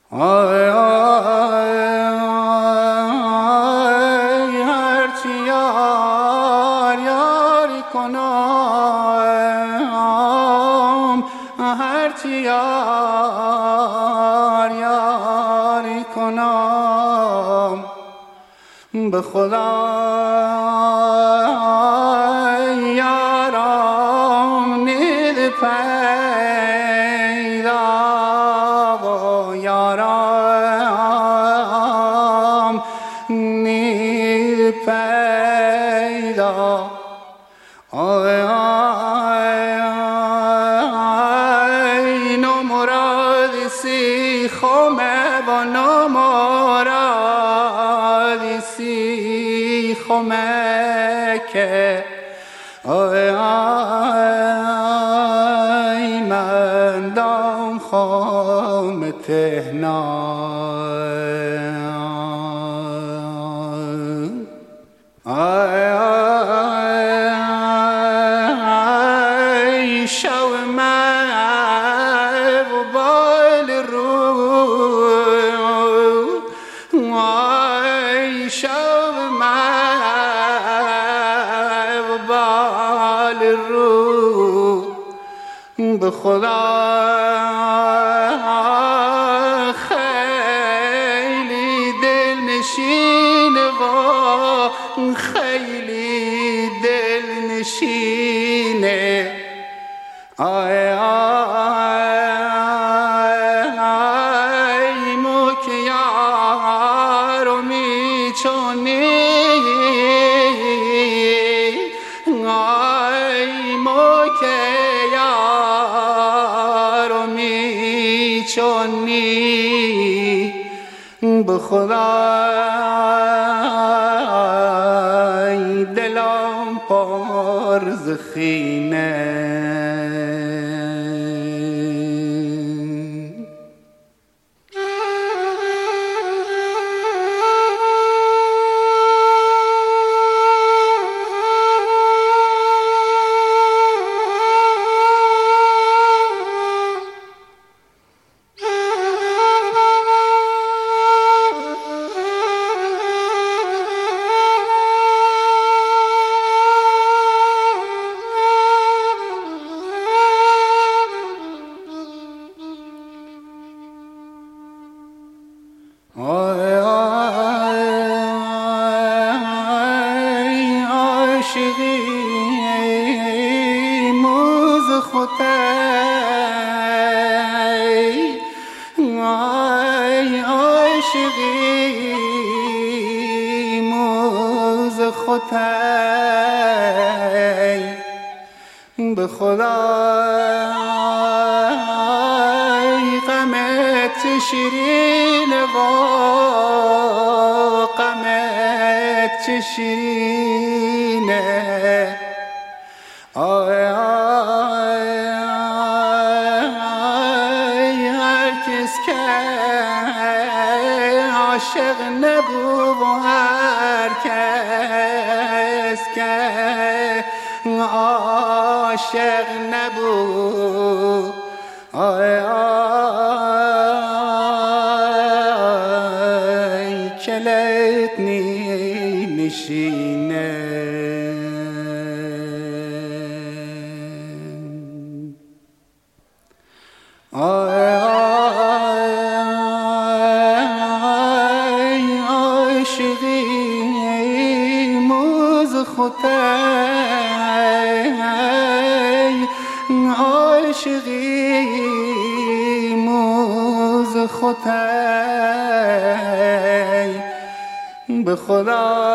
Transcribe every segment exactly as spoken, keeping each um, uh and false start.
آی آی آی هرچی یار یاری کنم، هرچی یار یاری کنم، به خدا یارم نید پیدا و یارم نید پیدا. آی آی آی نمراد سی خمه و نمراد سی خمه که آی آی من دام خام تهنان. آی آی شو من و بال رو، آی شو من و بال رو، به خدا خیلی دل نشین و خیلی دل نشینه. آی آی مو که یارو میچونی، آی مو که یارو میچونی، به خدا دلم پر ز خینه. آی آی عاشقی موز خودی، آی عاشقی موز خودی، به خدا غمت شیرین و غمت شیرینه. آی آی آی هر کس که عاشق نبود و هر کس که عاشق نبود، آی آی کلت نی نشینه. آی آی عاشقی موز خودی، عاشقی موز خودی، به خدا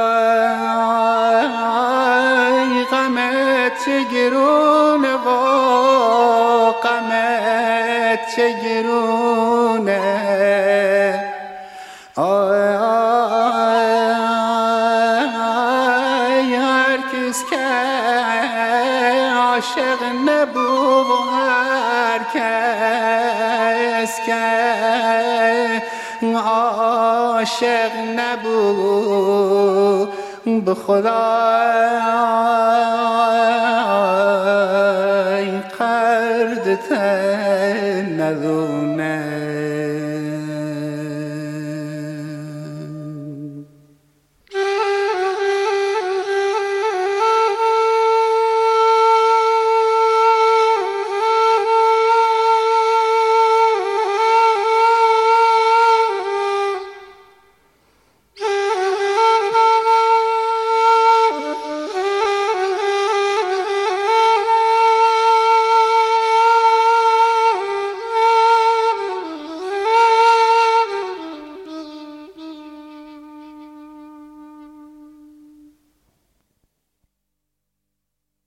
غمت چه گرونه و غمت چه گرونه. آی آی هر کس که عاشق نبود و هر کس که عاشق نبود، به خدا قرد تن ندون.